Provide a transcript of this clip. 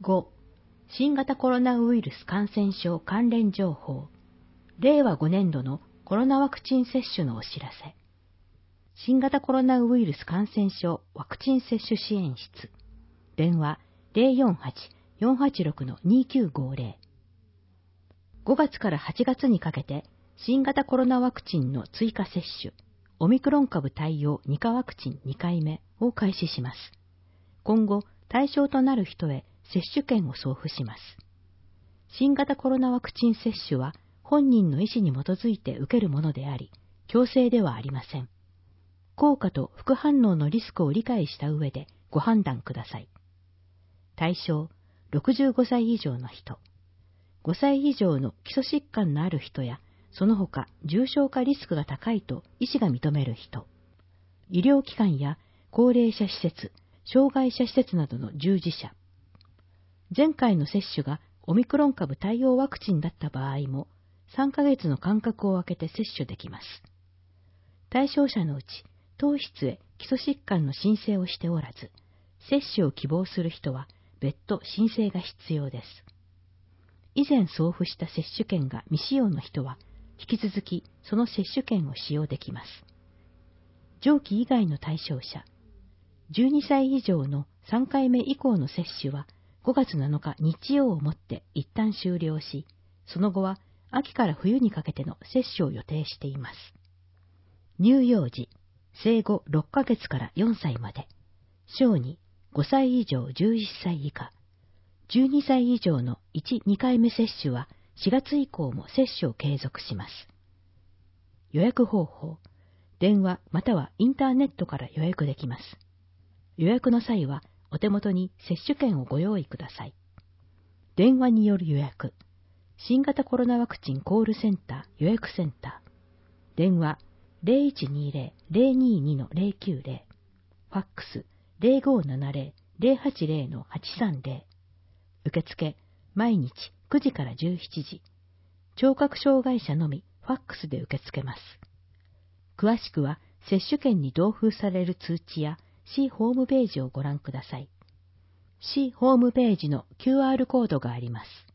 5. 新型コロナウイルス感染症関連情報。令和5年度のコロナワクチン接種のお知らせ。新型コロナウイルス感染症ワクチン接種支援室。電話 048-486-2950。5月から8月にかけて、新型コロナワクチンの追加接種、オミクロン株対応2価ワクチン2回目を開始します。今後、対象となる人へ接種券を送付します。新型コロナワクチン接種は本人の意思に基づいて受けるものであり、強制ではありません。効果と副反応のリスクを理解した上でご判断ください。対象、65歳以上の人。5歳以上の基礎疾患のある人や、その他重症化リスクが高いと医師が認める人。医療機関や高齢者施設、障害者施設などの従事者。前回の接種がオミクロン株対応ワクチンだった場合も、3ヶ月の間隔を空けて接種できます。対象者のうち、当室へ基礎疾患の申請をしておらず、接種を希望する人は別途申請が必要です。以前送付した接種券が未使用の人は、引き続きその接種券を使用できます。上記以外の対象者、12歳以上の3回目以降の接種は5月7日日曜をもって一旦終了し、その後は秋から冬にかけての接種を予定しています。乳幼児、生後6ヶ月から4歳まで、小児5歳以上11歳以下、12歳以上の1、2回目接種は4月以降も接種を継続します。予約方法、電話またはインターネットから予約できます。予約の際はお手元に接種券をご用意ください。電話による予約、新型コロナワクチンコールセンター予約センター、電話 0120-022-090、ファックス 0570-080-830、受付毎日9時から17時、聴覚障害者のみファックスで受け付けます。詳しくは接種券に同封される通知や市ホームページをご覧ください。市ホームページの QR コードがあります。